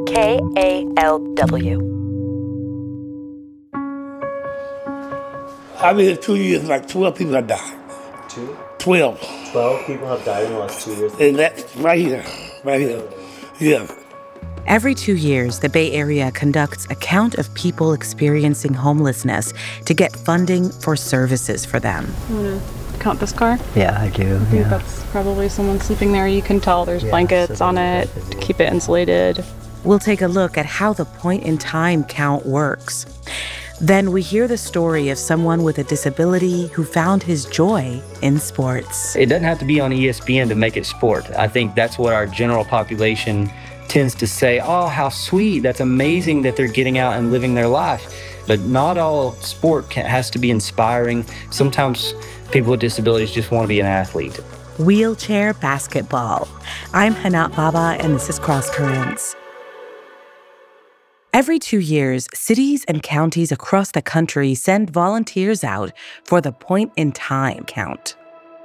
KALW. I've been here 2 years, like 12 people have died. 12. 12 people have died in the last 2 years? And that's right here. Yeah. Every 2 years, the Bay Area conducts a count of people experiencing homelessness to get funding for services for them. You want to count this car? Yeah, I do. I think that's probably someone sleeping there. You can tell there's blankets on it to keep it insulated. We'll take a look at how the point-in-time count works. Then we hear the story of someone with a disability who found his joy in sports. It doesn't have to be on ESPN to make it sport. I think that's what our general population tends to say, oh, how sweet, that's amazing that they're getting out and living their life. But not all sport has to be inspiring. Sometimes people with disabilities just want to be an athlete. Wheelchair basketball. I'm Hanat Baba, and this is Cross Currents. Every 2 years, cities and counties across the country send volunteers out for the point-in-time count.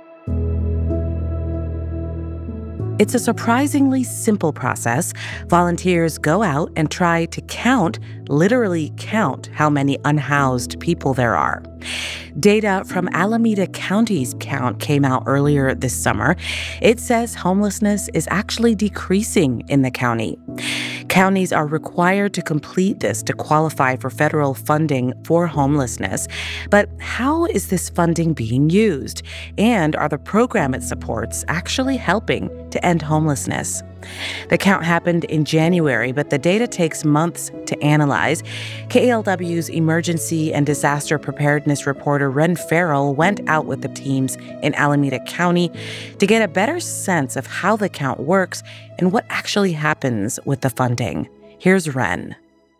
It's a surprisingly simple process. Volunteers go out and try to literally count how many unhoused people there are. Data from Alameda County's count came out earlier this summer. It says homelessness is actually decreasing in the county. Counties are required to complete this to qualify for federal funding for homelessness. But how is this funding being used? And are the program it supports actually helping to end homelessness? The count happened in January, but the data takes months to analyze. KALW's emergency and disaster preparedness reporter Ren Farrell went out with the teams in Alameda County to get a better sense of how the count works and what actually happens with the funding. Here's Ren.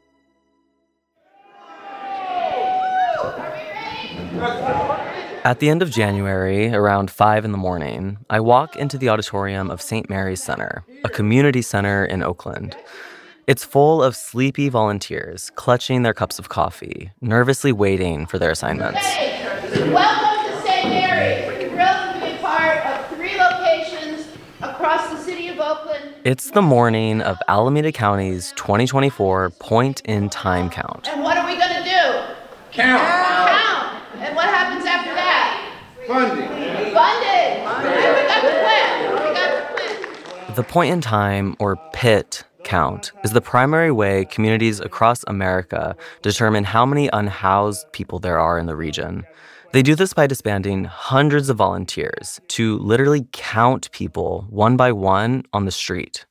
At the end of January, around 5 a.m, I walk into the auditorium of St. Mary's Center, a community center in Oakland. It's full of sleepy volunteers clutching their cups of coffee, nervously waiting for their assignments. Hey, welcome to St. Mary's. We're thrilled to be a part of 3 locations across the city of Oakland. It's the morning of Alameda County's 2024 point-in-time count. And what are we going to do? Count. And what happens after that? Funding. And we got the plan. The point-in-time, or PIT, count is the primary way communities across America determine how many unhoused people there are in the region. They do this by disbanding hundreds of volunteers to literally count people one by one on the street.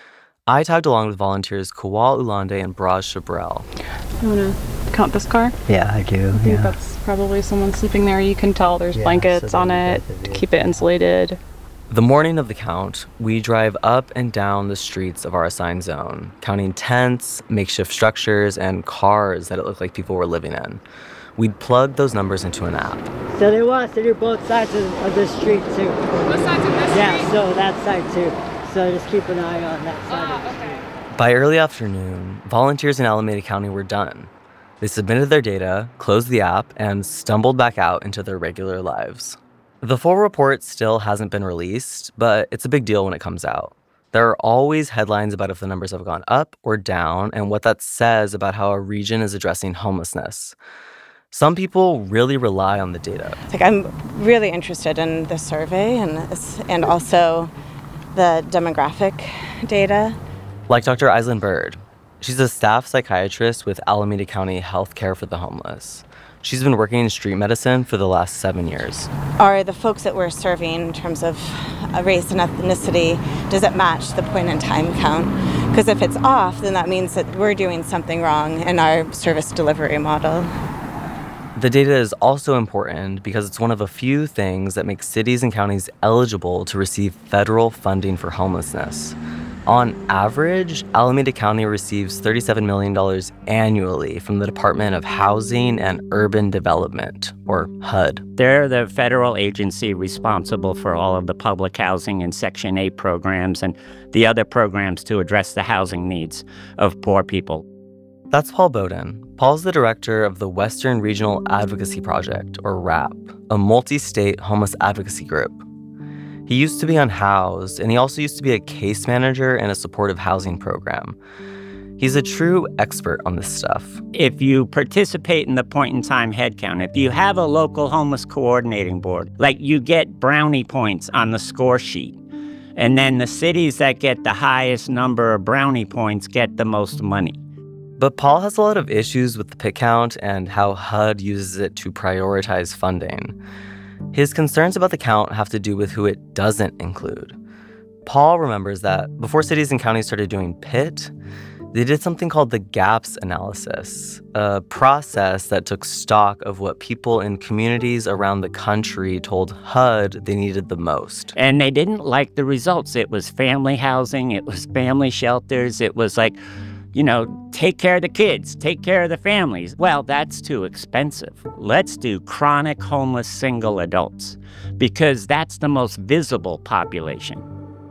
I tagged along with volunteers Kawal Ulande and Braj Shabrel. You want to count this car? Yeah, I do. I think that's probably someone sleeping there. You can tell there's blankets on it to keep it insulated. The morning of the count, we drive up and down the streets of our assigned zone, counting tents, makeshift structures, and cars that it looked like people were living in. We'd plug those numbers into an app. So they want us to do both sides of the street, too. Both sides of the street? Yeah, so that side, too. So just keep an eye on that side of the street. By early afternoon, volunteers in Alameda County were done. They submitted their data, closed the app, and stumbled back out into their regular lives. The full report still hasn't been released, but it's a big deal when it comes out. There are always headlines about if the numbers have gone up or down and what that says about how a region is addressing homelessness. Some people really rely on the data. I'm really interested in the survey and also the demographic data. Like Dr. Aislinn Bird. She's a staff psychiatrist with Alameda County Healthcare for the Homeless. She's been working in street medicine for the last 7 years. Are the folks that we're serving in terms of race and ethnicity, does it match the point-in-time count? Because if it's off, then that means that we're doing something wrong in our service delivery model. The data is also important because it's one of a few things that make cities and counties eligible to receive federal funding for homelessness. On average, Alameda County receives $37 million annually from the Department of Housing and Urban Development, or HUD. They're the federal agency responsible for all of the public housing and Section 8 programs and the other programs to address the housing needs of poor people. That's Paul Bowden. Paul's the director of the Western Regional Advocacy Project, or WRAP, a multi-state homeless advocacy group. He used to be unhoused, and he also used to be a case manager in a supportive housing program. He's a true expert on this stuff. If you participate in the point-in-time headcount, if you have a local homeless coordinating board, like you get brownie points on the score sheet. And then the cities that get the highest number of brownie points get the most money. But Paul has a lot of issues with the pit count and how HUD uses it to prioritize funding. His concerns about the count have to do with who it doesn't include. Paul remembers that before cities and counties started doing PIT, they did something called the GAPS analysis, a process that took stock of what people in communities around the country told HUD they needed the most. And they didn't like the results. It was family housing, it was family shelters, it was like, take care of the kids, take care of the families. Well, that's too expensive. Let's do chronic homeless single adults, because that's the most visible population.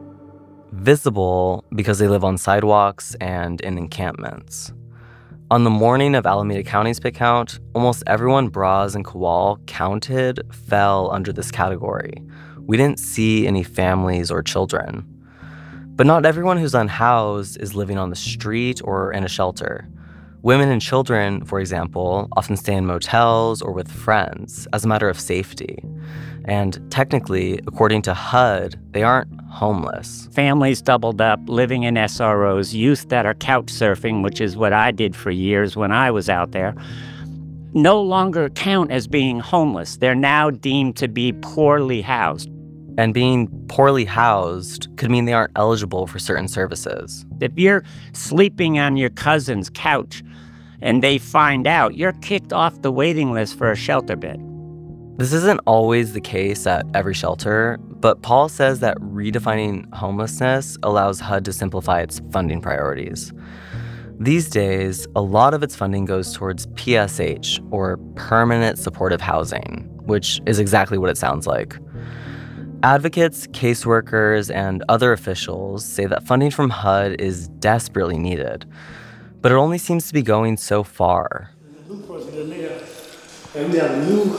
Visible because they live on sidewalks and in encampments. On the morning of Alameda County's pit count, almost everyone Bras and Kowal counted fell under this category. We didn't see any families or children. But not everyone who's unhoused is living on the street or in a shelter. Women and children, for example, often stay in motels or with friends as a matter of safety. And technically, according to HUD, they aren't homeless. Families doubled up, living in SROs, youth that are couch surfing, which is what I did for years when I was out there, no longer count as being homeless. They're now deemed to be poorly housed. And being poorly housed could mean they aren't eligible for certain services. If you're sleeping on your cousin's couch and they find out, you're kicked off the waiting list for a shelter bed. This isn't always the case at every shelter, but Paul says that redefining homelessness allows HUD to simplify its funding priorities. These days, a lot of its funding goes towards PSH, or Permanent Supportive Housing, which is exactly what it sounds like. Advocates, caseworkers, and other officials say that funding from HUD is desperately needed, but it only seems to be going so far. There's a new person in there, and we have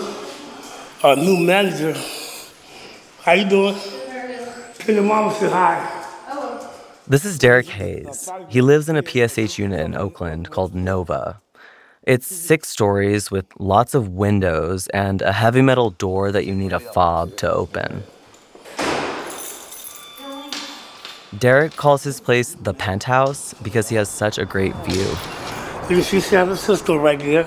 a new manager. How you doing? Can your mama say hi? This is Derek Hayes. He lives in a PSH unit in Oakland called Nova. It's 6 stories with lots of windows and a heavy metal door that you need a fob to open. Derek calls his place the Penthouse because he has such a great view. You can see San Francisco right there.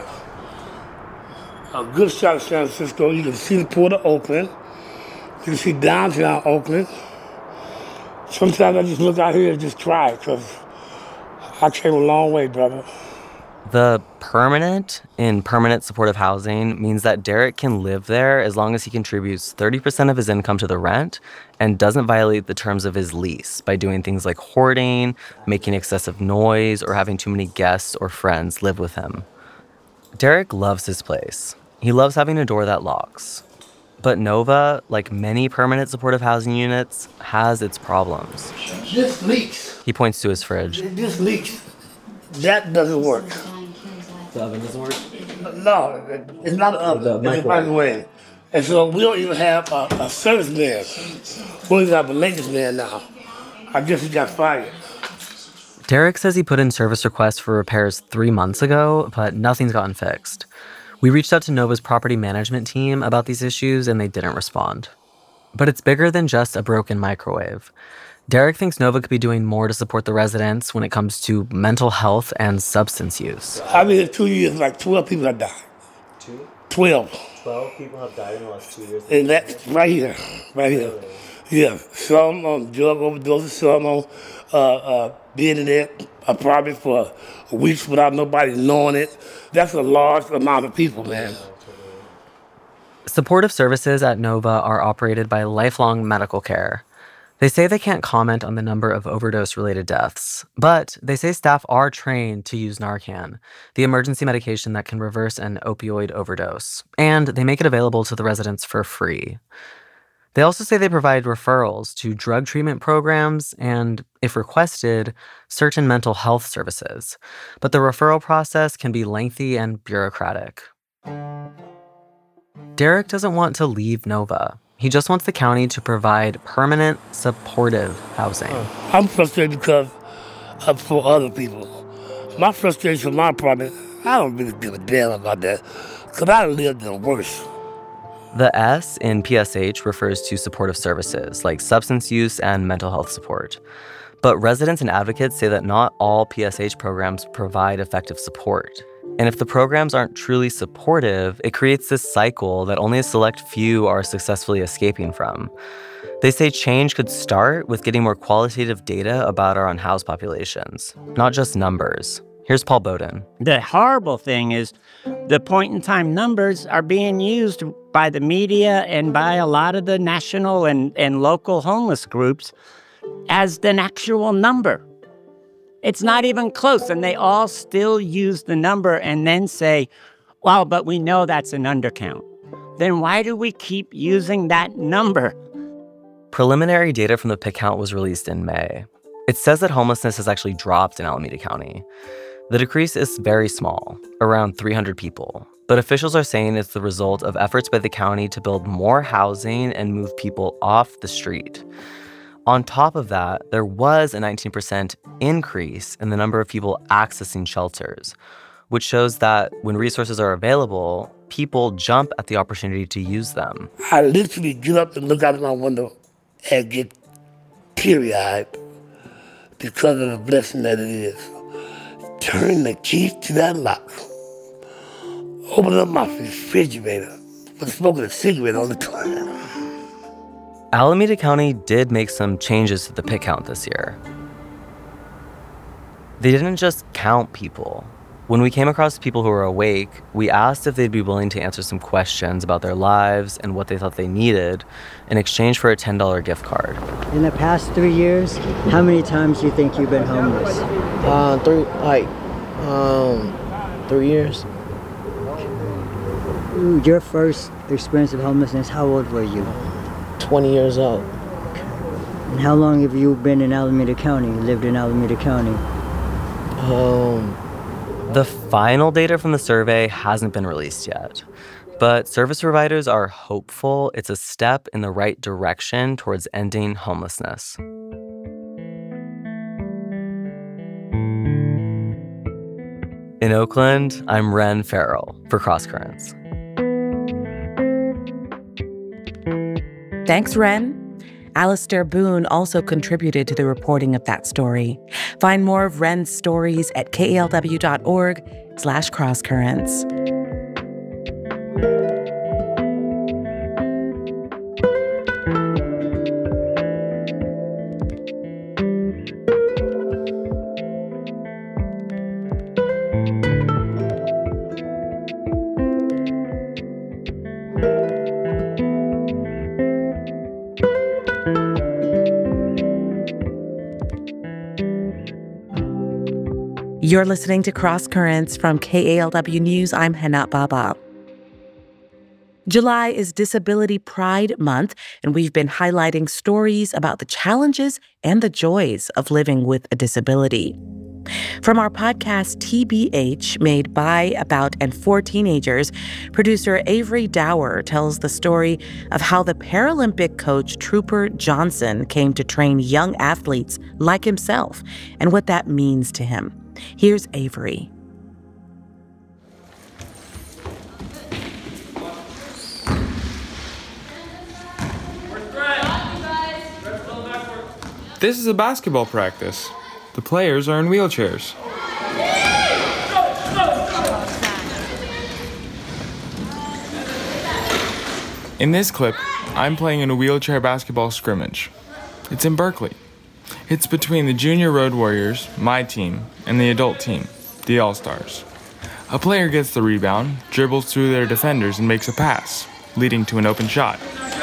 A good shot of San Francisco. You can see the Port of Oakland. You can see downtown Oakland. Sometimes I just look out here and just cry because I came a long way, brother. The permanent in permanent supportive housing means that Derek can live there as long as he contributes 30% of his income to the rent and doesn't violate the terms of his lease by doing things like hoarding, making excessive noise, or having too many guests or friends live with him. Derek loves his place. He loves having a door that locks. But Nova, like many permanent supportive housing units, has its problems. This leaks. He points to his fridge. This leaks. That doesn't work. The oven doesn't work? No, it's not an oven. It's a microwave. And so we don't even have a service man. We only have a maintenance man now. I guess he got fired. Derek says he put in service requests for repairs 3 months ago, but nothing's gotten fixed. We reached out to Nova's property management team about these issues, and they didn't respond. But it's bigger than just a broken microwave. Derek thinks Nova could be doing more to support the residents when it comes to mental health and substance use. I've been here 2 years, like 12 people have died. 12. 12 people have died in the last 2 years? And that's right here. Yeah, some on drug overdoses, some on being in their apartment for weeks without nobody knowing it. That's a large amount of people, man. Supportive services at Nova are operated by Lifelong Medical Care. They say they can't comment on the number of overdose-related deaths, but they say staff are trained to use Narcan, the emergency medication that can reverse an opioid overdose, and they make it available to the residents for free. They also say they provide referrals to drug treatment programs and, if requested, certain mental health services, but the referral process can be lengthy and bureaucratic. Derek doesn't want to leave Nova. He just wants the county to provide permanent, supportive housing. I'm frustrated because for other people. My frustration, my problem, I don't really give a damn about that, because I lived in worse. The S in PSH refers to supportive services like substance use and mental health support. But residents and advocates say that not all PSH programs provide effective support. And if the programs aren't truly supportive, it creates this cycle that only a select few are successfully escaping from. They say change could start with getting more qualitative data about our unhoused populations, not just numbers. Here's Paul Bowden. The horrible thing is the point-in-time numbers are being used by the media and by a lot of the national and local homeless groups as an actual number. It's not even close, and they all still use the number and then say, well, but we know that's an undercount. Then why do we keep using that number? Preliminary data from the PIC count was released in May. It says that homelessness has actually dropped in Alameda County. The decrease is very small, around 300 people, but officials are saying it's the result of efforts by the county to build more housing and move people off the street. On top of that, there was a 19% increase in the number of people accessing shelters, which shows that when resources are available, people jump at the opportunity to use them. I literally get up and look out of my window and get teary-eyed because of the blessing that it is. Turn the key to that lock. Open up my refrigerator. I'm smoking a cigarette on the toilet. Alameda County did make some changes to the PIC count this year. They didn't just count people. When we came across people who were awake, we asked if they'd be willing to answer some questions about their lives and what they thought they needed in exchange for a $10 gift card. In the past 3 years, how many times do you think you've been homeless? 3 years. Your first experience of homelessness, how old were you? 20 years old. And how long have you been in Alameda County, lived in Alameda County? The final data from the survey hasn't been released yet, but service providers are hopeful it's a step in the right direction towards ending homelessness. In Oakland, I'm Ren Farrell for Cross Currents. Thanks, Ren. Alistair Boone also contributed to the reporting of that story. Find more of Ren's stories at kalw.org/crosscurrents. You're listening to Cross Currents from KALW News. I'm Henat Baba. July is Disability Pride Month, and we've been highlighting stories about the challenges and the joys of living with a disability. From our podcast, TBH, made by, about, and for teenagers, producer Avery Dower tells the story of how the Paralympic coach Trooper Johnson came to train young athletes like himself and what that means to him. Here's Avery. This is a basketball practice. The players are in wheelchairs. In this clip, I'm playing in a wheelchair basketball scrimmage. It's in Berkeley. It's between the Junior Road Warriors, my team, and the adult team, the All-Stars. A player gets the rebound, dribbles through their defenders, and makes a pass, leading to an open shot.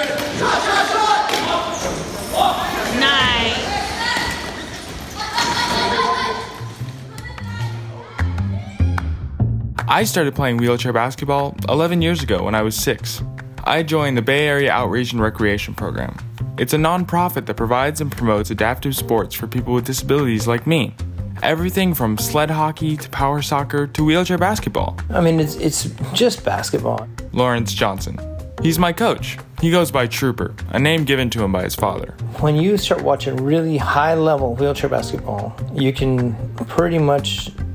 I started playing wheelchair basketball 11 years ago when I was 6. I joined the Bay Area Outreach and Recreation Program. It's a nonprofit that provides and promotes adaptive sports for people with disabilities like me. Everything from sled hockey to power soccer to wheelchair basketball. I mean, it's just basketball. Lawrence Johnson. He's my coach. He goes by Trooper, a name given to him by his father. When you start watching really high-level wheelchair basketball, you can pretty much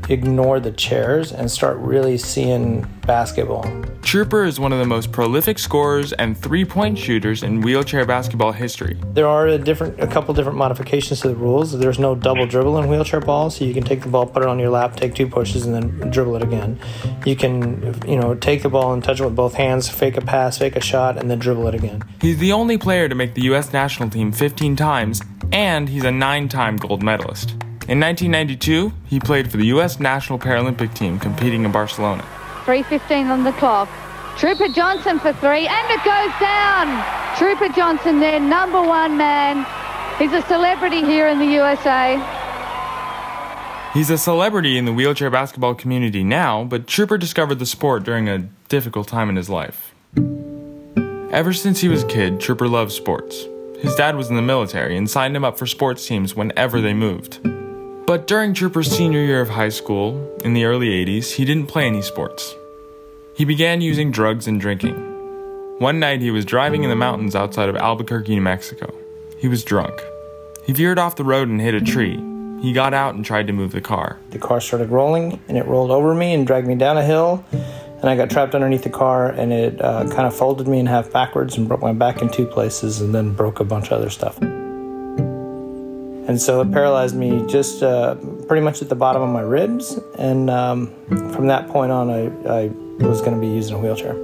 ignore the chairs and start really seeing basketball. Trooper is one of the most prolific scorers and three-point shooters in wheelchair basketball history. There are a couple different modifications to the rules. There's no double dribble in wheelchair ball, so you can take the ball, put it on your lap, take 2 pushes, and then dribble it again. You can, take the ball and touch it with both hands, fake a pass, fake a shot, and then dribble it again. He's the only player to make the U.S. national team 15 times, and he's a 9-time gold medalist. In 1992, he played for the U.S. National Paralympic team competing in Barcelona. 3:15 on the clock. Trooper Johnson for 3, and it goes down. Trooper Johnson, their number one man. He's a celebrity here in the USA. He's a celebrity in the wheelchair basketball community now, but Trooper discovered the sport during a difficult time in his life. Ever since he was a kid, Trooper loved sports. His dad was in the military and signed him up for sports teams whenever they moved. But during Trooper's senior year of high school, in the early 80s, he didn't play any sports. He began using drugs and drinking. One night he was driving in the mountains outside of Albuquerque, New Mexico. He was drunk. He veered off the road and hit a tree. He got out and tried to move the car. The car started rolling, and it rolled over me and dragged me down a hill, and I got trapped underneath the car, and it kind of folded me in half backwards and broke my back in 2 places and then broke a bunch of other stuff. And so it paralyzed me just pretty much at the bottom of my ribs. And from that point on, I was going to be using a wheelchair.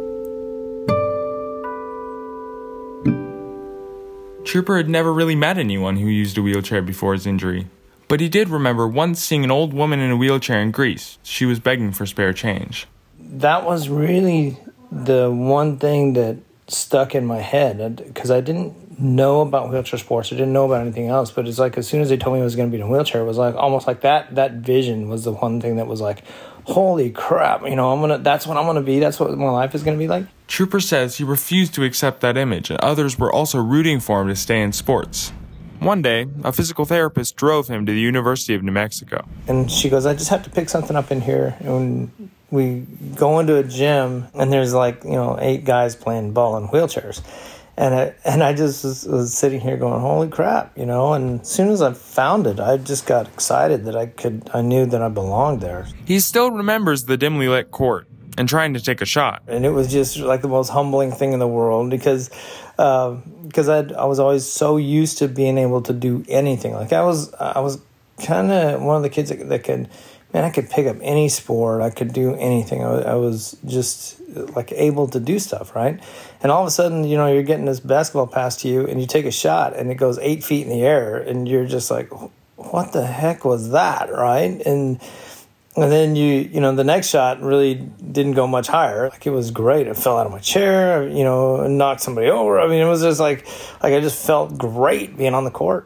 Trooper had never really met anyone who used a wheelchair before his injury. But he did remember once seeing an old woman in a wheelchair in Greece. She was begging for spare change. That was really the one thing that stuck in my head, because I didn't know about wheelchair sports. I didn't know about anything else, but it's like as soon as they told me I was going to be in a wheelchair, it was like almost like that vision was the one thing that was like, holy crap, that's what I'm going to be. That's what my life is going to be like. Trooper says he refused to accept that image, and others were also rooting for him to stay in sports. One day, a physical therapist drove him to the University of New Mexico. And she goes, I just have to pick something up in here. And we go into a gym, and there's 8 guys playing ball in wheelchairs. And I just was sitting here going, holy crap, And as soon as I found it, I just got excited that I knew that I belonged there. He still remembers the dimly lit court and trying to take a shot. And it was just like the most humbling thing in the world because I was always so used to being able to do anything. Like I was kind of one of the kids that could, I could pick up any sport. I could do anything. I was just able to do stuff, right? And all of a sudden, you're getting this basketball pass to you and you take a shot and it goes 8 feet in the air and you're just like, what the heck was that, right? And then the next shot really didn't go much higher. It was great. I fell out of my chair, and knocked somebody over. It was just like I just felt great being on the court.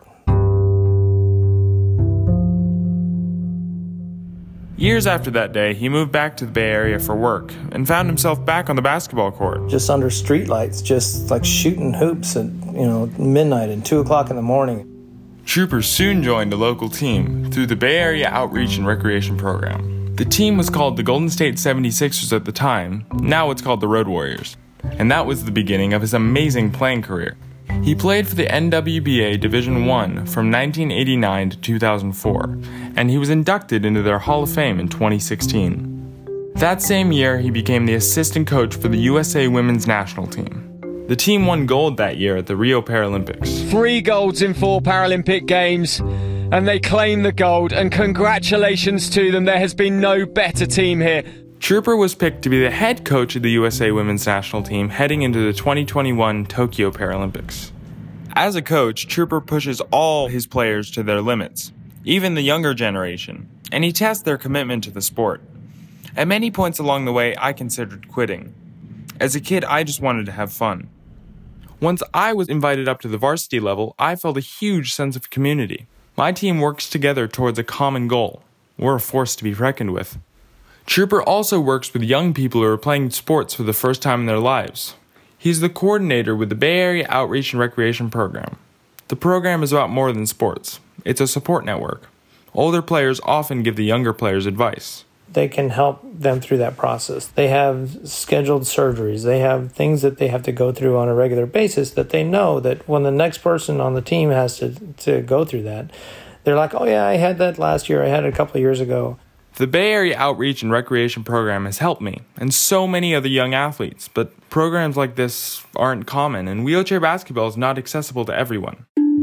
Years after that day, he moved back to the Bay Area for work and found himself back on the basketball court. Just under streetlights, just shooting hoops at, midnight and 2 o'clock in the morning. Trooper soon joined a local team through the Bay Area Outreach and Recreation Program. The team was called the Golden State 76ers at the time. Now it's called the Road Warriors. And that was the beginning of his amazing playing career. He played for the NWBA Division I from 1989 to 2004, and he was inducted into their Hall of Fame in 2016. That same year, he became the assistant coach for the USA Women's National Team. The team won gold that year at the Rio Paralympics. 3 golds in 4 Paralympic Games, and they claim the gold, and congratulations to them. There has been no better team here. Trooper was picked to be the head coach of the USA Women's National Team heading into the 2021 Tokyo Paralympics. As a coach, Trooper pushes all his players to their limits, even the younger generation, and he tests their commitment to the sport. At many points along the way, I considered quitting. As a kid, I just wanted to have fun. Once I was invited up to the varsity level, I felt a huge sense of community. My team works together towards a common goal. We're a force to be reckoned with. Trooper also works with young people who are playing sports for the first time in their lives. He's the coordinator with the Bay Area Outreach and Recreation Program. The program is about more than sports. It's a support network. Older players often give the younger players advice. They can help them through that process. They have scheduled surgeries. They have things that they have to go through on a regular basis that they know that when the next person on the team has to go through that, they're like, oh yeah, I had that last year. I had it a couple of years ago. The Bay Area Outreach and Recreation Program has helped me, and so many other young athletes, but programs like this aren't common, and wheelchair basketball is not accessible to everyone.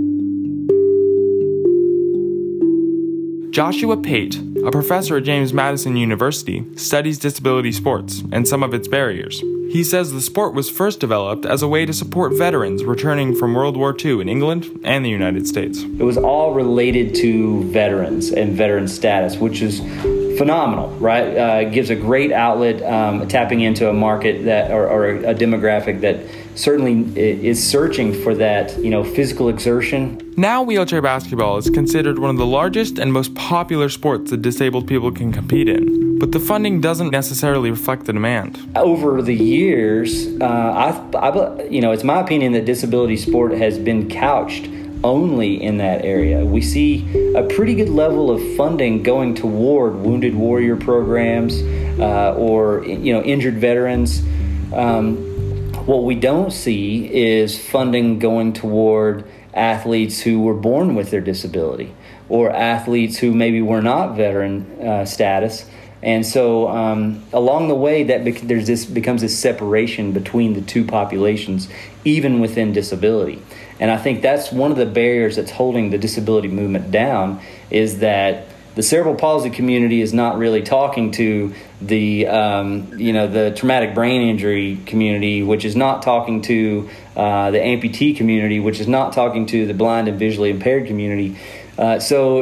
Joshua Pate, a professor at James Madison University, studies disability sports and some of its barriers. He says the sport was first developed as a way to support veterans returning from World War II in England and the United States. It was all related to veterans and veteran status, which is phenomenal, right? It gives a great outlet, tapping into a market that, or a demographic that certainly is searching for that, physical exertion. Now wheelchair basketball is considered one of the largest and most popular sports that disabled people can compete in, but the funding doesn't necessarily reflect the demand. Over the years, it's my opinion that disability sport has been couched only in that area. We see a pretty good level of funding going toward wounded warrior programs or injured veterans. What we don't see is funding going toward athletes who were born with their disability or athletes who maybe were not veteran status. And so along the way, becomes this separation between the two populations, even within disability. And I think that's one of the barriers that's holding the disability movement down, is that the cerebral palsy community is not really talking to the traumatic brain injury community, which is not talking to the amputee community, which is not talking to the blind and visually impaired community. So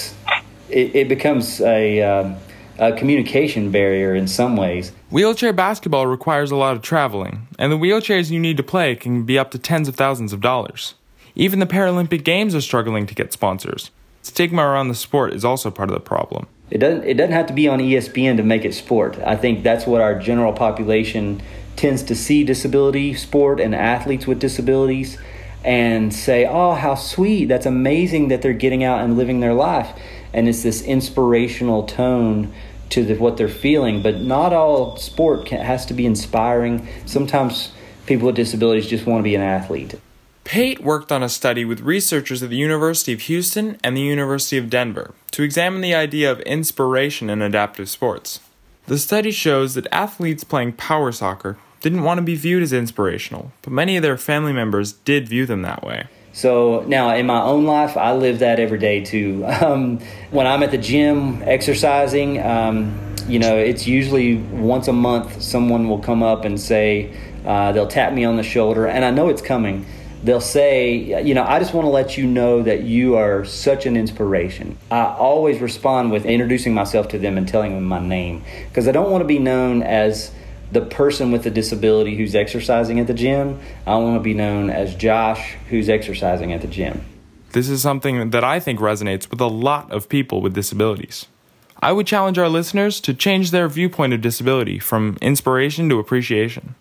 it becomes a communication barrier in some ways. Wheelchair basketball requires a lot of traveling, and the wheelchairs you need to play can be up to tens of thousands of dollars. Even the Paralympic Games are struggling to get sponsors. Stigma around the sport is also part of the problem. It doesn't have to be on ESPN to make it sport. I think that's what our general population tends to see disability sport and athletes with disabilities and say, oh, how sweet, that's amazing that they're getting out and living their life. And it's this inspirational tone to what they're feeling. But not all sport has to be inspiring. Sometimes people with disabilities just want to be an athlete. Pate worked on a study with researchers at the University of Houston and the University of Denver to examine the idea of inspiration in adaptive sports. The study shows that athletes playing power soccer didn't want to be viewed as inspirational, but many of their family members did view them that way. So now in my own life, I live that every day too. When I'm at the gym exercising, it's usually once a month someone will come up and say, they'll tap me on the shoulder, and I know it's coming. They'll say, I just want to let you know that you are such an inspiration. I always respond with introducing myself to them and telling them my name, because I don't want to be known as the person with a disability who's exercising at the gym. I want to be known as Josh, who's exercising at the gym. This is something that I think resonates with a lot of people with disabilities. I would challenge our listeners to change their viewpoint of disability from inspiration to appreciation.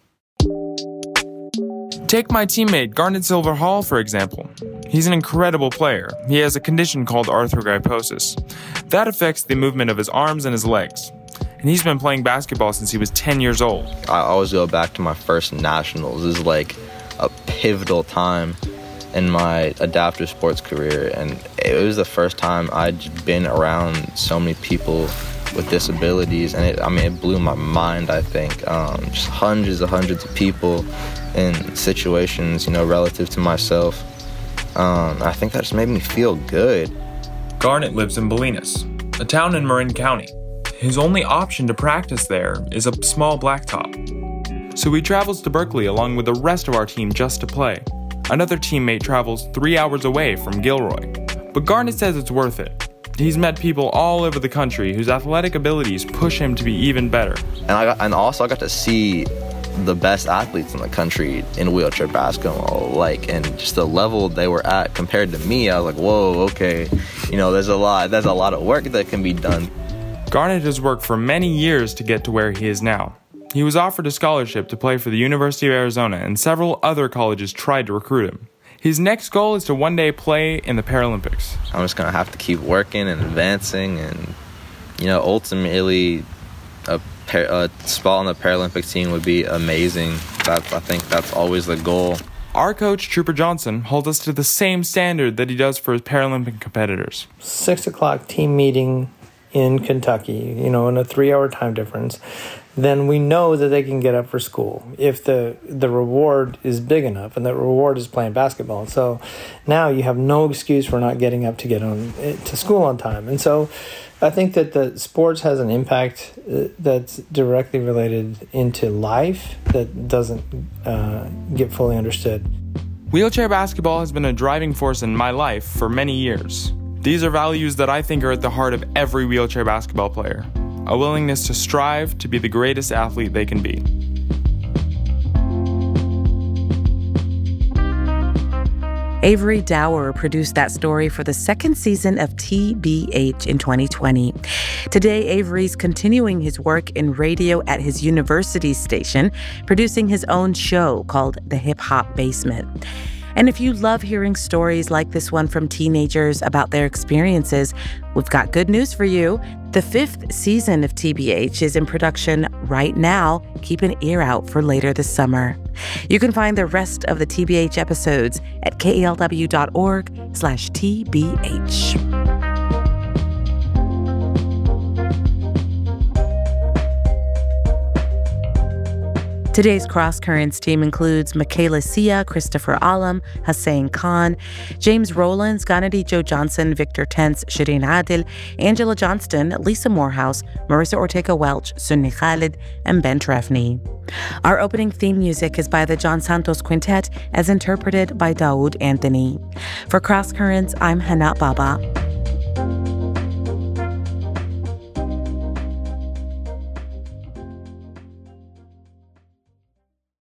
Take my teammate Garnet Silver Hall, for example. He's an incredible player. He has a condition called arthrogryposis. That affects the movement of his arms and his legs. And he's been playing basketball since he was 10 years old. I always go back to my first nationals. This is like a pivotal time in my adaptive sports career. And it was the first time I'd been around so many people with disabilities. And it blew my mind, I think. Just hundreds of people in situations, relative to myself. I think that just made me feel good. Garnet lives in Bolinas, a town in Marin County. His only option to practice there is a small blacktop. So he travels to Berkeley along with the rest of our team just to play. Another teammate travels 3 hours away from Gilroy. But Garnet says it's worth it. He's met people all over the country whose athletic abilities push him to be even better. And also I got to see the best athletes in the country in wheelchair basketball, and just the level they were at compared to me. I was like, whoa, okay, there's a lot of work that can be done. Garnet has worked for many years to get to where he is now. He was offered a scholarship to play for the University of Arizona, and several other colleges tried to recruit him. His next goal is to one day play in the Paralympics. I'm just gonna have to keep working and advancing, and ultimately a spot on the Paralympic team would be amazing. I think that's always the goal. Our coach, Trooper Johnson, holds us to the same standard that he does for his Paralympic competitors. 6 o'clock team meeting in Kentucky, in a 3-hour time difference, then we know that they can get up for school if the reward is big enough, and the reward is playing basketball. So now you have no excuse for not getting up to get on to school on time. And so I think that the sports has an impact that's directly related into life that doesn't get fully understood. Wheelchair basketball has been a driving force in my life for many years. These are values that I think are at the heart of every wheelchair basketball player. A willingness to strive to be the greatest athlete they can be. Avery Dower produced that story for the second season of TBH in 2020. Today, Avery's continuing his work in radio at his university station, producing his own show called The Hip Hop Basement. And if you love hearing stories like this one from teenagers about their experiences, we've got good news for you. The 5th season of TBH is in production right now. Keep an ear out for later this summer. You can find the rest of the TBH episodes at kalw.org/TBH. Today's Cross Currents team includes Michaela Sia, Christopher Alam, Hussein Khan, James Rowlands, Ganadi Joe Johnson, Victor Tense, Shireen Adil, Angela Johnston, Lisa Morehouse, Marissa Ortega-Welch, Sunni Khalid, and Ben Trefny. Our opening theme music is by the John Santos Quintet, as interpreted by Daoud Anthony. For Cross Currents, I'm Hana Baba.